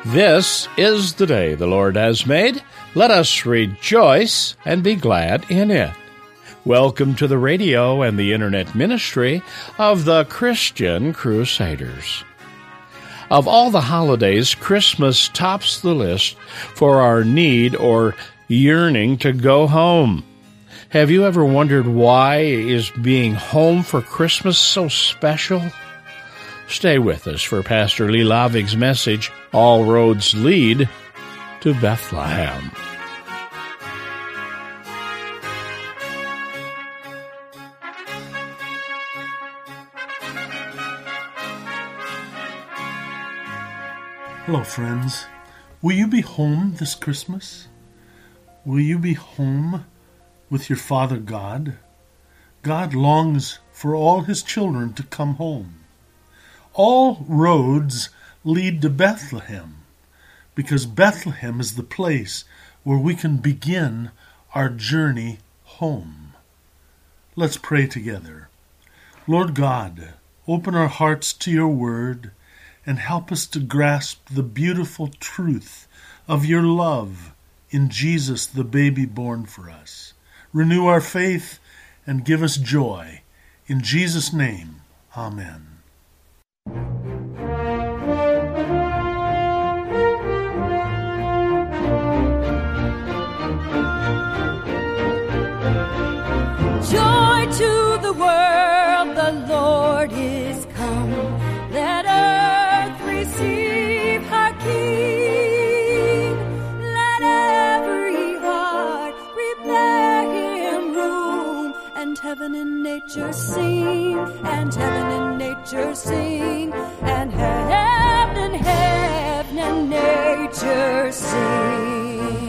This is the day the Lord has made. Let us rejoice and be glad in it. Welcome to the radio and the internet ministry of the Christian Crusaders. Of all the holidays, Christmas tops the list for our need or yearning to go home. Have you ever wondered why is being home for Christmas so special? Stay with us for Pastor Lee Lavig's message, All Roads Lead to Bethlehem. Hello, friends. Will you be home this Christmas? Will you be home with your Father God? God longs for all His children to come home. All roads lead to Bethlehem, because Bethlehem is the place where we can begin our journey home. Let's pray together. Lord God, open our hearts to your word and help us to grasp the beautiful truth of your love in Jesus, the baby born for us. Renew our faith and give us joy. In Jesus' name, amen. Joy to the world, the Lord is come. Let earth receive her King. Let every heart prepare him room, and heaven and nature sing, and heaven and nature sing, and heaven and nature sing.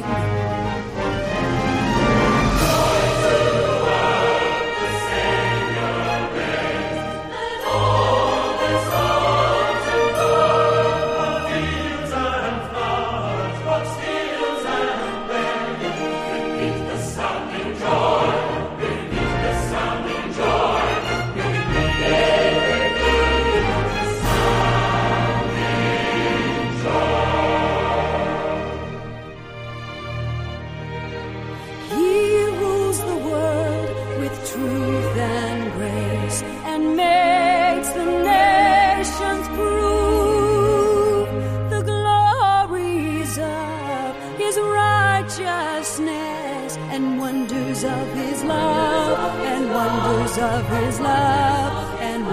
Of his love, and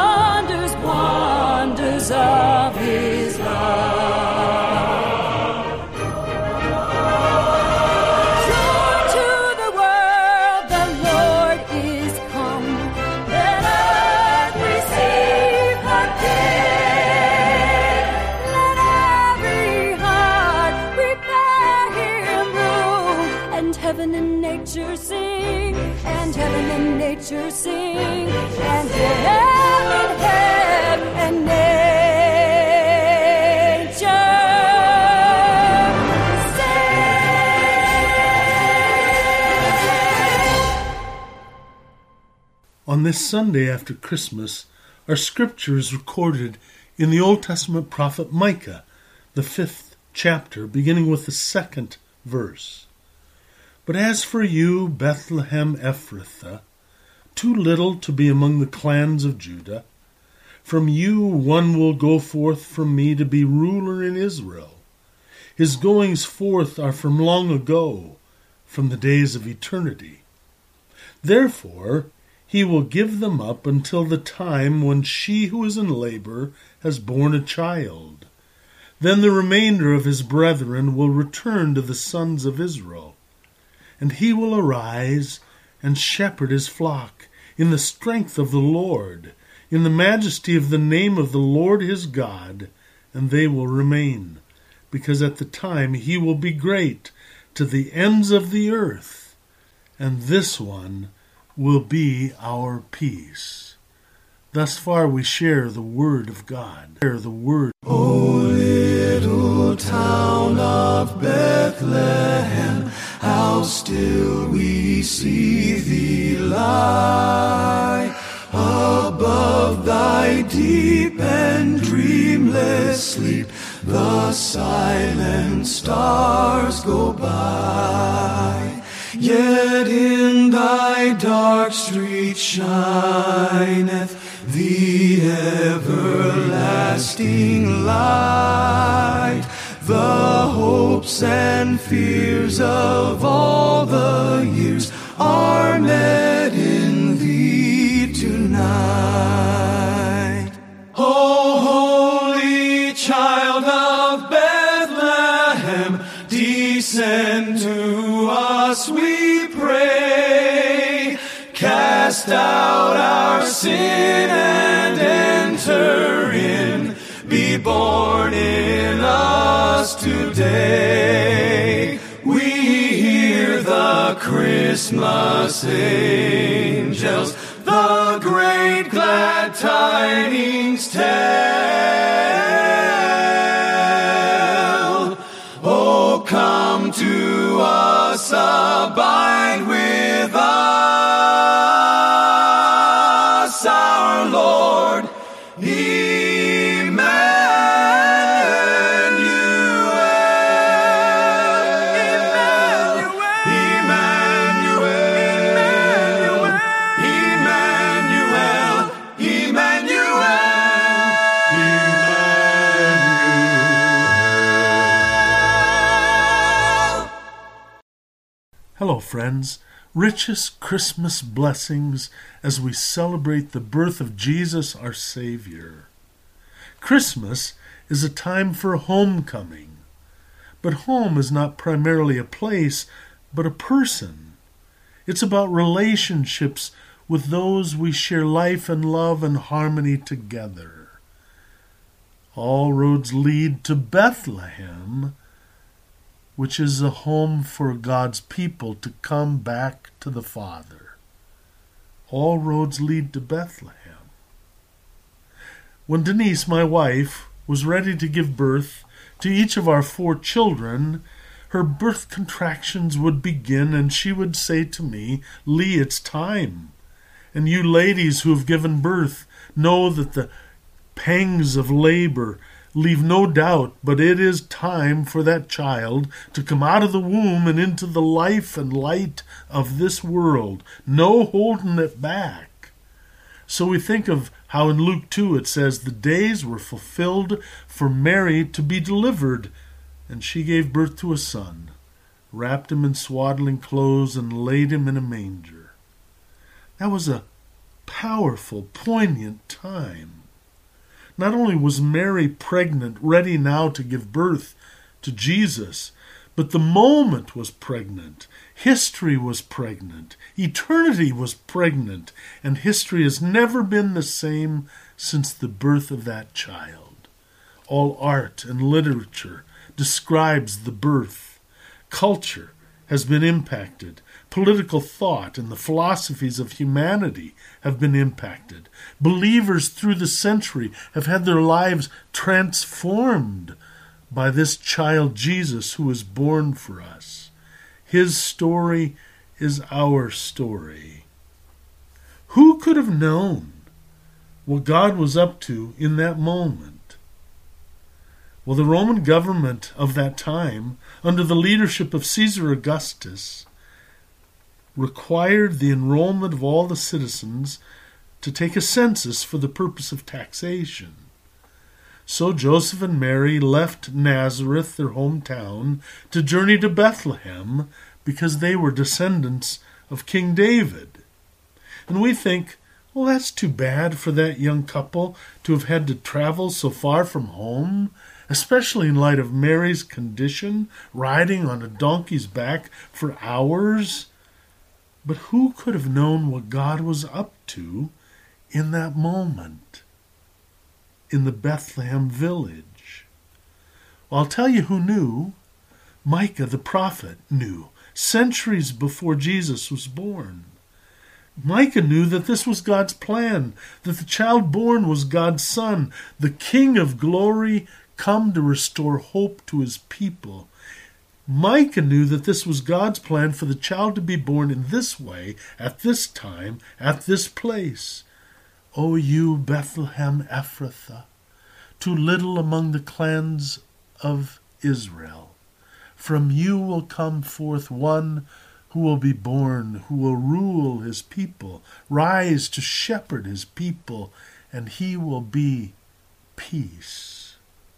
wonders of his love. Joy to the world, the Lord is come. Let earth receive her King. Let every heart prepare him room, and heaven and nature sing, and heaven and nature sing, and heaven and nature sing. On this Sunday after Christmas, our scripture is recorded in the Old Testament prophet Micah, the 5th chapter, beginning with the 2nd verse. But as for you, Bethlehem Ephrathah, too little to be among the clans of Judah, from you one will go forth from me to be ruler in Israel. His goings forth are from long ago, from the days of eternity. Therefore he will give them up until the time when she who is in labor has borne a child. Then the remainder of his brethren will return to the sons of Israel. And he will arise and shepherd his flock in the strength of the Lord, in the majesty of the name of the Lord his God, and they will remain, because at the time he will be great to the ends of the earth, and this one will be our peace. Thus far we share the word of God. Share the word. O little town of Bethlehem, how still we see thee lie above thy deep and dreamless sleep. the silent stars go by. Yet in thy dark street shineth the everlasting light. The hopes and fears of all the years are met in thee tonight. O holy child of Bethlehem, descend to us, we pray. Cast out our sin and enter in. Be born in us today. We hear the Christmas angels, the great glad tidings tell. Oh, come to us, abide with us, our Lord Hello, friends. Richest Christmas blessings as we celebrate the birth of Jesus, our Savior. Christmas is a time for homecoming. But home is not primarily a place, but a person. It's about relationships with those we share life and love and harmony together. All roads lead to Bethlehem, which is a home for God's people to come back to the Father. All roads lead to Bethlehem. When Denise, my wife, was ready to give birth to each of our 4 children, her birth contractions would begin, and she would say to me, "Lee, it's time." And you ladies who have given birth know that the pangs of labor leave no doubt, but it is time for that child to come out of the womb and into the life and light of this world. No holding it back. So we think of how in Luke 2 it says, the days were fulfilled for Mary to be delivered, and she gave birth to a son, wrapped him in swaddling clothes, and laid him in a manger. That was a powerful, poignant time. Not only was Mary pregnant, ready now to give birth to Jesus, but the moment was pregnant. History was pregnant. Eternity was pregnant. And history has never been the same since the birth of that child. All art and literature describes the birth. Culture has been impacted. Political thought and the philosophies of humanity have been impacted. Believers through the century have had their lives transformed by this child Jesus who was born for us. His story is our story. Who could have known what God was up to in that moment? Well, the Roman government of that time, under the leadership of Caesar Augustus, required the enrollment of all the citizens to take a census for the purpose of taxation. So Joseph and Mary left Nazareth, their hometown, to journey to Bethlehem because they were descendants of King David. And we think, well, that's too bad for that young couple to have had to travel so far from home, especially in light of Mary's condition, riding on a donkey's back for hours. But who could have known what God was up to in that moment in the Bethlehem village? Well, I'll tell you who knew. Micah the prophet knew, centuries before Jesus was born. Micah knew that this was God's plan, that the child born was God's son, the King of glory, come to restore hope to his people. Micah knew that this was God's plan for the child to be born in this way, at this time, at this place. O you, Bethlehem Ephrathah, too little among the clans of Israel. From you will come forth one who will be born, who will rule his people, rise to shepherd his people, and he will be peace.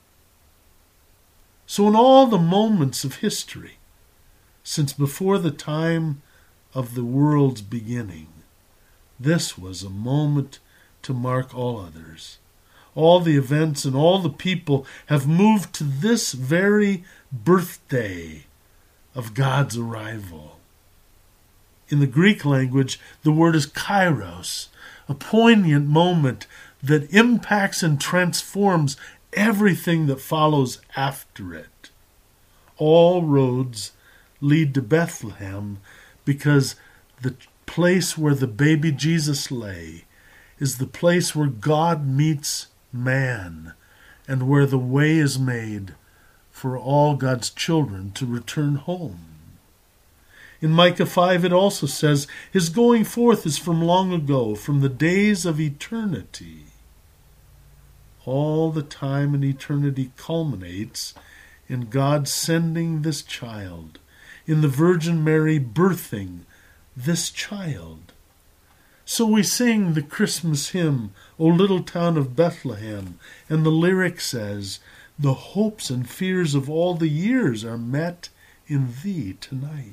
So in all the moments of history, since before the time of the world's beginning, this was a moment to mark all others. All the events and all the people have moved to this very birthday of God's arrival. In the Greek language, the word is kairos, a poignant moment that impacts and transforms everything that follows after it. All roads lead to Bethlehem because the place where the baby Jesus lay is the place where God meets man and where the way is made for all God's children to return home. In Micah 5 it also says, his going forth is from long ago, from the days of eternity. All the time in eternity culminates in God sending this child, in the Virgin Mary birthing this child. So we sing the Christmas hymn, O Little Town of Bethlehem, and the lyric says, the hopes and fears of all the years are met in thee tonight.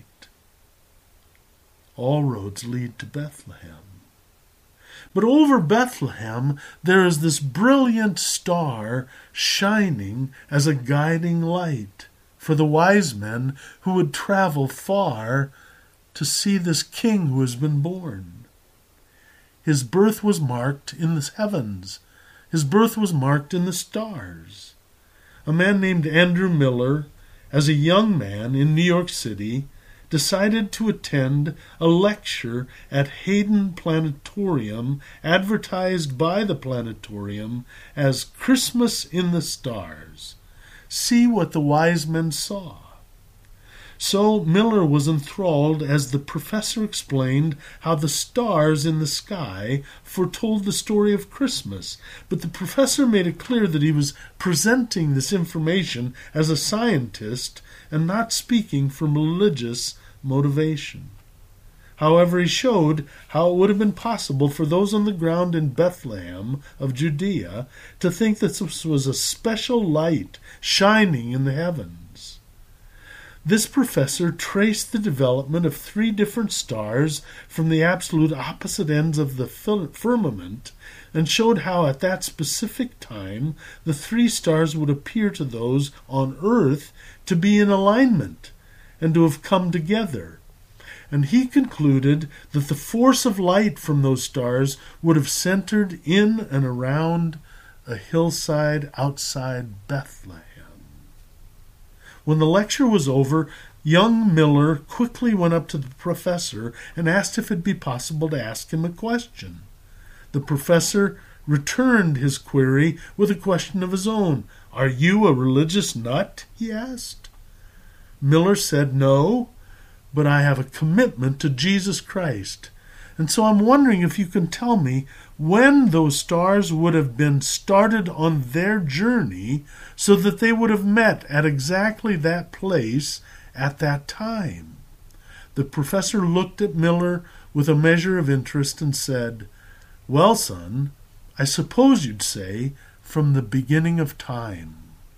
All roads lead to Bethlehem. But over Bethlehem there is this brilliant star shining as a guiding light for the wise men who would travel far to see this king who has been born. His birth was marked in the heavens. His birth was marked in the stars. A man named Andrew Miller, as a young man in New York City, decided to attend a lecture at Hayden Planetarium, advertised by the planetarium as Christmas in the Stars. See what the wise men saw. So Miller was enthralled as the professor explained how the stars in the sky foretold the story of Christmas, but the professor made it clear that he was presenting this information as a scientist and not speaking from religious motivation. However, he showed how it would have been possible for those on the ground in Bethlehem of Judea to think that this was a special light shining in the heavens. This professor traced the development of 3 different stars from the absolute opposite ends of the firmament and showed how at that specific time the 3 stars would appear to those on earth to be in alignment and to have come together. And he concluded that the force of light from those stars would have centered in and around a hillside outside Bethlehem. When the lecture was over, young Miller quickly went up to the professor and asked if it would be possible to ask him a question. The professor returned his query with a question of his own. "Are you a religious nut?" he asked. Miller said, "No, but I have a commitment to Jesus Christ. And so I'm wondering if you can tell me when those stars would have been started on their journey so that they would have met at exactly that place at that time." The professor looked at Miller with a measure of interest and said, "Well, son, I suppose you'd say from the beginning of time."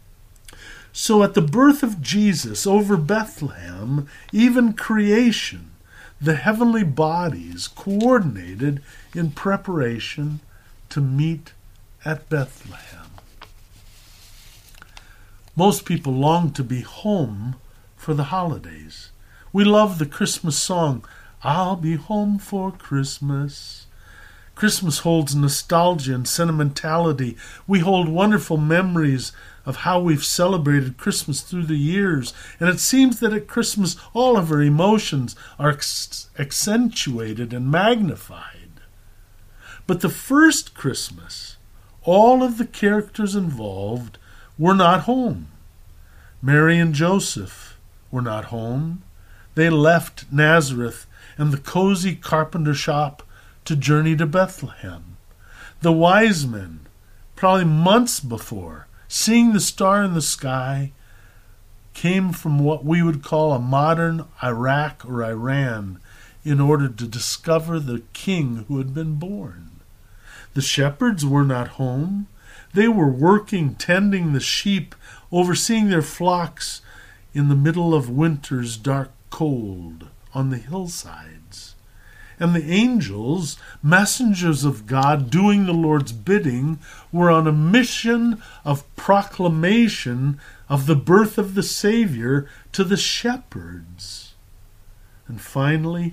So at the birth of Jesus over Bethlehem, even creation, the heavenly bodies coordinated in preparation to meet at Bethlehem. Most people long to be home for the holidays. We love the Christmas song, "I'll be home for Christmas." Christmas holds nostalgia and sentimentality. We hold wonderful memories of how we've celebrated Christmas through the years, and it seems that at Christmas all of our emotions are accentuated and magnified. But the first Christmas, all of the characters involved were not home. Mary and Joseph were not home. They left Nazareth and the cozy carpenter shop to journey to Bethlehem. The wise men, probably months before, seeing the star in the sky, came from what we would call a modern Iraq or Iran in order to discover the king who had been born. The shepherds were not home. They were working, tending the sheep, overseeing their flocks in the middle of winter's dark cold on the hillsides. And the angels, messengers of God doing the Lord's bidding, were on a mission of proclamation of the birth of the Savior to the shepherds. And finally,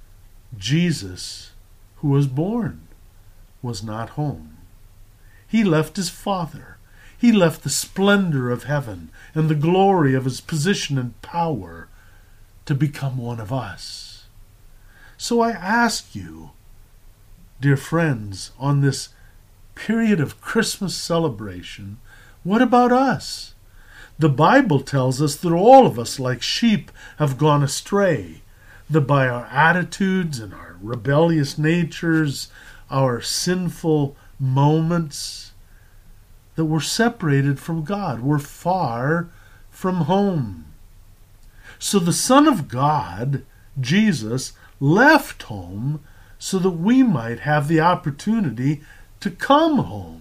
Jesus, who was born, was not home. He left his Father. He left the splendor of heaven and the glory of his position and power to become one of us. So I ask you, dear friends, on this period of Christmas celebration, what about us? The Bible tells us that all of us, like sheep, have gone astray, that by our attitudes and our rebellious natures, our sinful moments, that we're separated from God. We're far from home. So the Son of God, Jesus, left home so that we might have the opportunity to come home.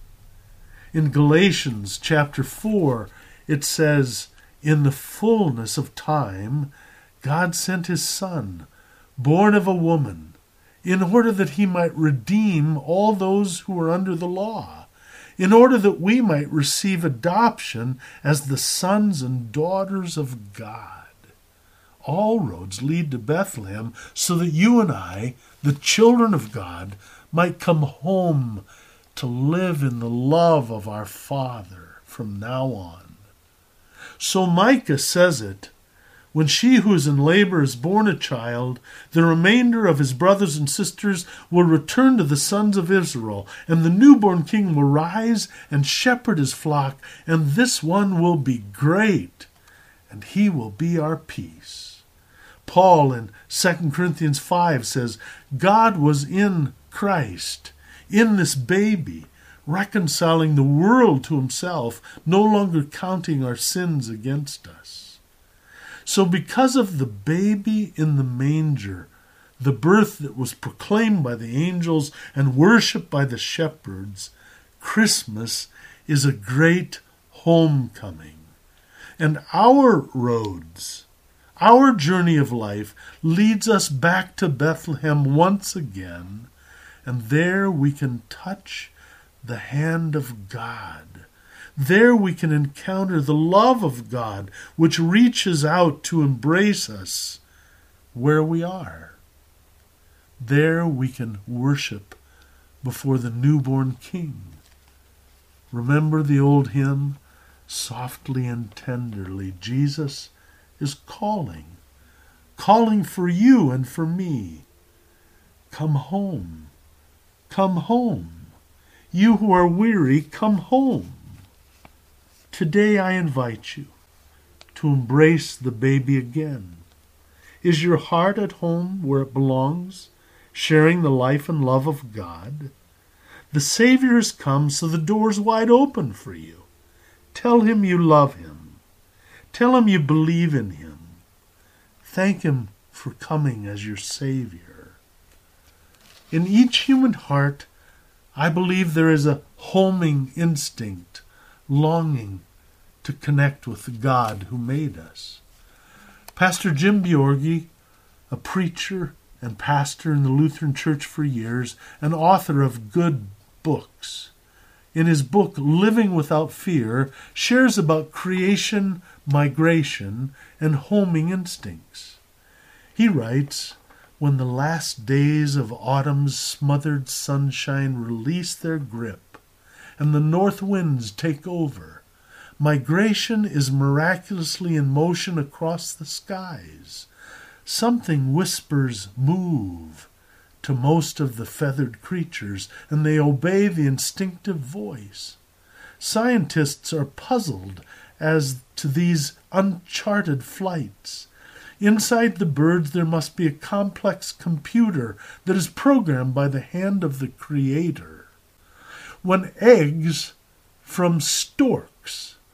In Galatians chapter 4, it says, "In the fullness of time, God sent his Son, born of a woman, in order that he might redeem all those who were under the law, in order that we might receive adoption as the sons and daughters of God." All roads lead to Bethlehem so that you and I, the children of God, might come home to live in the love of our Father from now on. So Micah says it, "When she who is in labor is born a child, the remainder of his brothers and sisters will return to the sons of Israel, and the newborn king will rise and shepherd his flock, and this one will be great, and he will be our peace." Paul in 2 Corinthians 5 says, God was in Christ, in this baby, reconciling the world to himself, no longer counting our sins against us. So because of the baby in the manger, the birth that was proclaimed by the angels and worshipped by the shepherds, Christmas is a great homecoming. And our roads, our journey of life, leads us back to Bethlehem once again, and there we can touch the hand of God. There we can encounter the love of God, which reaches out to embrace us where we are. There we can worship before the newborn King. Remember the old hymn, "Softly and tenderly, Jesus is calling for you and for me. Come home, come home. You who are weary, come home." Today I invite you to embrace the baby again. Is your heart at home where it belongs, sharing the life and love of God? The Savior has come, so the door's wide open for you. Tell him you love him. Tell him you believe in him. Thank him for coming as your Savior. In each human heart, I believe there is a homing instinct, longing to connect with the God who made us. Pastor Jim Bjorgi, a preacher and pastor in the Lutheran Church for years, and author of good books, in his book, Living Without Fear, shares about creation, migration, and homing instincts. He writes, "When the last days of autumn's smothered sunshine release their grip, and the north winds take over, migration is miraculously in motion across the skies. Something whispers, 'Move,' to most of the feathered creatures, and they obey the instinctive voice. Scientists are puzzled as to these uncharted flights. Inside the birds there must be a complex computer that is programmed by the hand of the Creator. When eggs from storks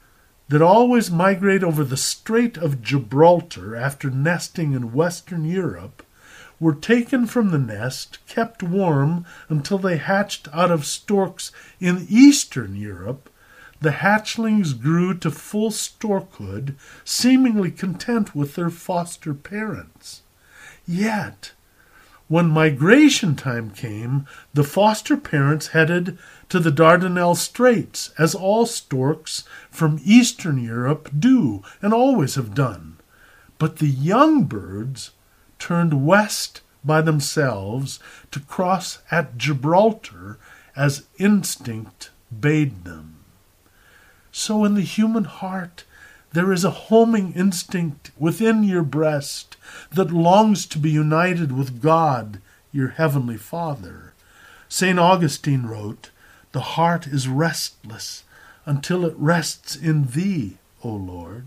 that always migrate over the Strait of Gibraltar after nesting in Western Europe were taken from the nest, kept warm until they hatched out of storks in Eastern Europe. The hatchlings grew to full storkhood, seemingly content with their foster parents. Yet, when migration time came, the foster parents headed to the Dardanelles Straits, as all storks from Eastern Europe do and always have done. But the young birds turned west by themselves to cross at Gibraltar as instinct bade them. So in the human heart there is a homing instinct within your breast that longs to be united with God, your heavenly Father. St. Augustine wrote, "The heart is restless until it rests in thee, O Lord."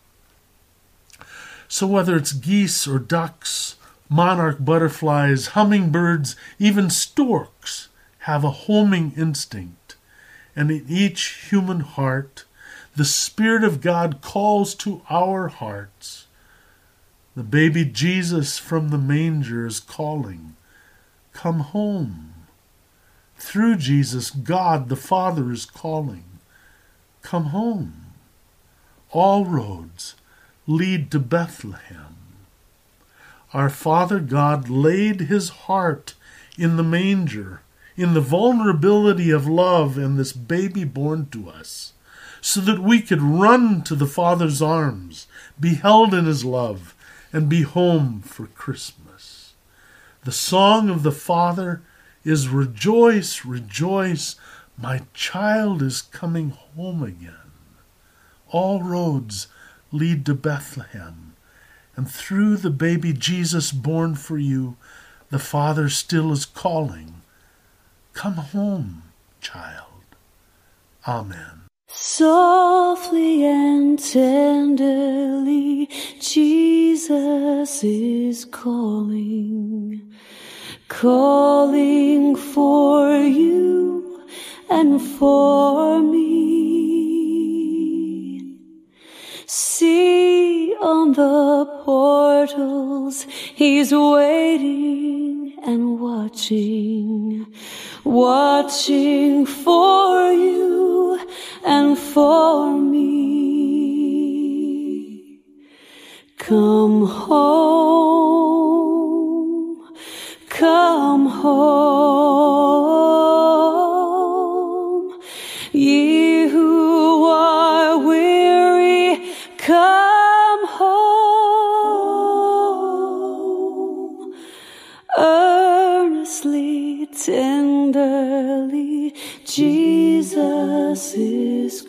So whether it's geese or ducks, monarch butterflies, hummingbirds, even storks have a homing instinct. And in each human heart, the Spirit of God calls to our hearts. The baby Jesus from the manger is calling, "Come home." Through Jesus, God the Father is calling, "Come home." All roads lead to Bethlehem. Our Father God laid his heart in the manger, in the vulnerability of love and this baby born to us, so that we could run to the Father's arms, be held in his love, and be home for Christmas. The song of the Father is, "Rejoice, rejoice, my child is coming home again." All roads lead to Bethlehem, and through the baby Jesus born for you, the Father still is calling, "Come home, child." Amen. Softly and tenderly, Jesus is calling, calling for you and for me. See on the portals, he's waiting and watching, watching for you and for me. Come home, come home, ye who are weary, come home. Earnestly, tenderly, Jesus is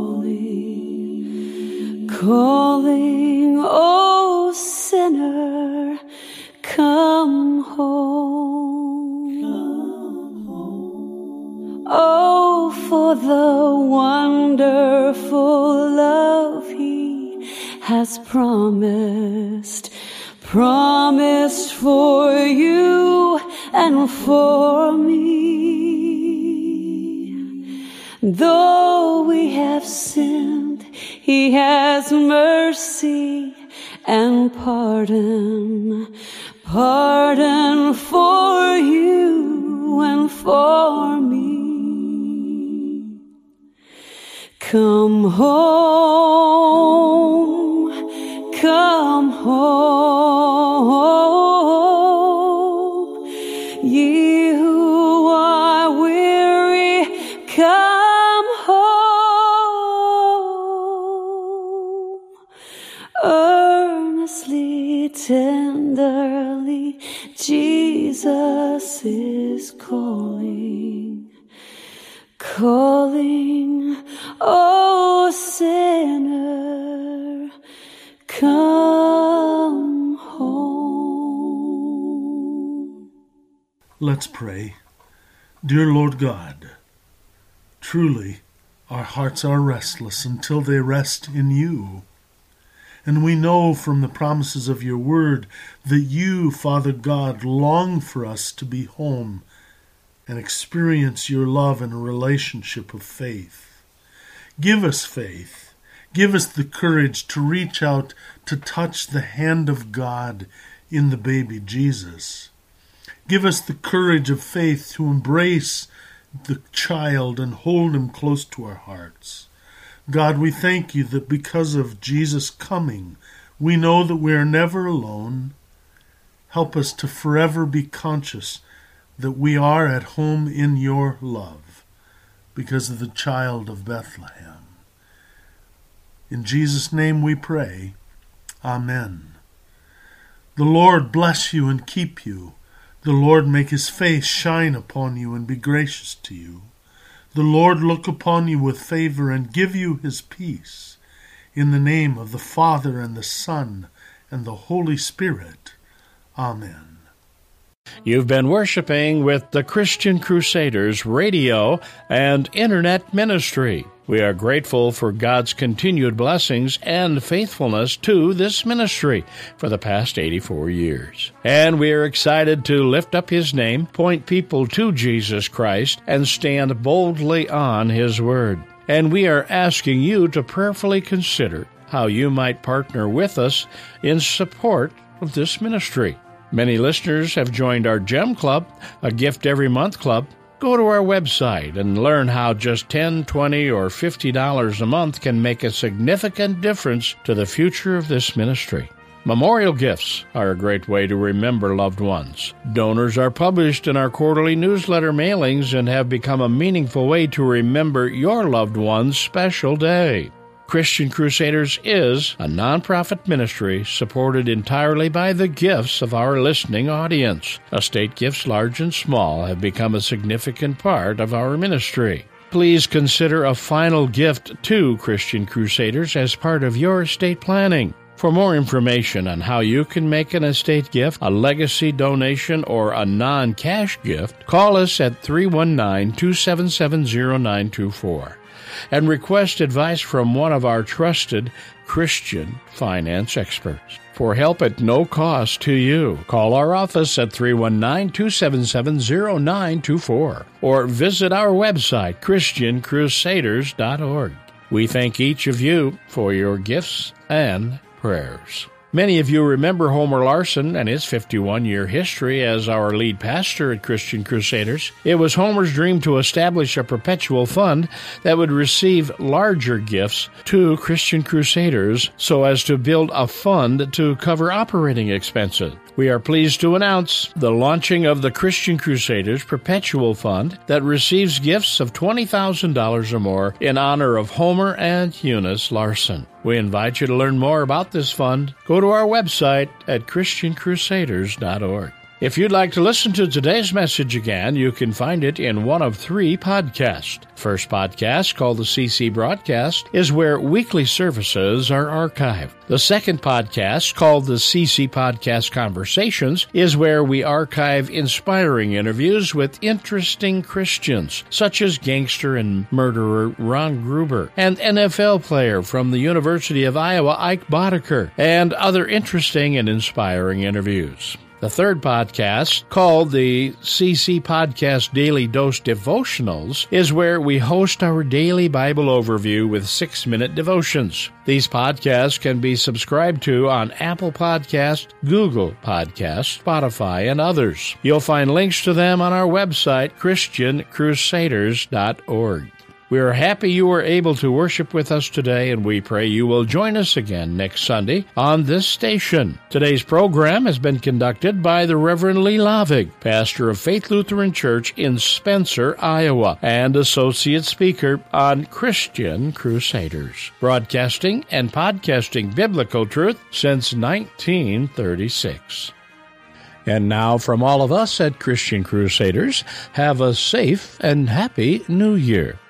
calling, calling, oh sinner, come home. Come home. Oh, for the wonderful love he has promised, promised for you and for me. Though we have sinned, he has mercy and pardon, pardon for you and for me. Come home, come home, ye who are weary, come home. Earnestly, tenderly, Jesus is calling, calling, oh sinner, come home. Let's pray. Dear Lord God, truly our hearts are restless until they rest in you. And we know from the promises of your word that you, Father God, long for us to be home and experience your love in a relationship of faith. Give us faith. Give us the courage to reach out to touch the hand of God in the baby Jesus. Give us the courage of faith to embrace the child and hold him close to our hearts. God, we thank you that because of Jesus' coming, we know that we are never alone. Help us to forever be conscious that we are at home in your love because of the child of Bethlehem. In Jesus' name we pray. Amen. The Lord bless you and keep you. The Lord make his face shine upon you and be gracious to you. The Lord look upon you with favor and give you his peace. In the name of the Father and the Son and the Holy Spirit. Amen. You've been worshiping with the Christian Crusaders radio and internet ministry. We are grateful for God's continued blessings and faithfulness to this ministry for the past 84 years. And we are excited to lift up his name, point people to Jesus Christ, and stand boldly on his word. And we are asking you to prayerfully consider how you might partner with us in support of this ministry. Many listeners have joined our GEM Club, a gift every month club. Go to our website and learn how just $10, $20, or $50 a month can make a significant difference to the future of this ministry. Memorial gifts are a great way to remember loved ones. Donors are published in our quarterly newsletter mailings and have become a meaningful way to remember your loved one's special day. Christian Crusaders is a nonprofit ministry supported entirely by the gifts of our listening audience. Estate gifts, large and small, have become a significant part of our ministry. Please consider a final gift to Christian Crusaders as part of your estate planning. For more information on how you can make an estate gift, a legacy donation, or a non-cash gift, call us at 319-277-0924. and request advice from one of our trusted Christian finance experts. For help at no cost to you, call our office at 319-277-0924 or visit our website, ChristianCrusaders.org. We thank each of you for your gifts and prayers. Many of you remember Homer Larson and his 51-year history as our lead pastor at Christian Crusaders. It was Homer's dream to establish a perpetual fund that would receive larger gifts to Christian Crusaders so as to build a fund to cover operating expenses. We are pleased to announce the launching of the Christian Crusaders Perpetual Fund that receives gifts of $20,000 or more in honor of Homer and Eunice Larson. We invite you to learn more about this fund. Go to our website at ChristianCrusaders.org. If you'd like to listen to today's message again, you can find it in one of 3 podcasts. First podcast, called the CC Broadcast, is where weekly services are archived. The second podcast, called the CC Podcast Conversations, is where we archive inspiring interviews with interesting Christians, such as gangster and murderer Ron Gruber, and NFL player from the University of Iowa, Ike Boddicker, and other interesting and inspiring interviews. The third podcast, called the CC Podcast Daily Dose Devotionals, is where we host our daily Bible overview with 6-minute devotions. These podcasts can be subscribed to on Apple Podcasts, Google Podcasts, Spotify, and others. You'll find links to them on our website, ChristianCrusaders.org. We are happy you were able to worship with us today, and we pray you will join us again next Sunday on this station. Today's program has been conducted by the Reverend Lee Lavig, pastor of Faith Lutheran Church in Spencer, Iowa, and associate speaker on Christian Crusaders, broadcasting and podcasting biblical truth since 1936. And now, from all of us at Christian Crusaders, have a safe and happy New Year.